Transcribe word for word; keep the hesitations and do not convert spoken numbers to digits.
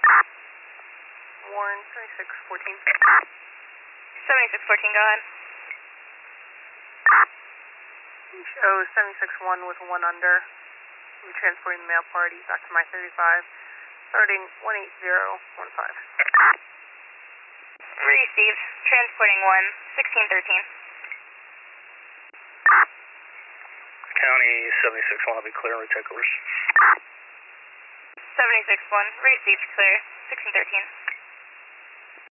Warren, seventy-six fourteen. seventy-six fourteen, go ahead. Oh, seventy-six one with one under. I'm transporting the mail party back to my thirty-five, starting one eight zero one five. Receive. Transporting one, sixteen thirteen. County seventy-six one, I'll be clear, retake orders. seventy-six one, received, clear, sixteen thirteen.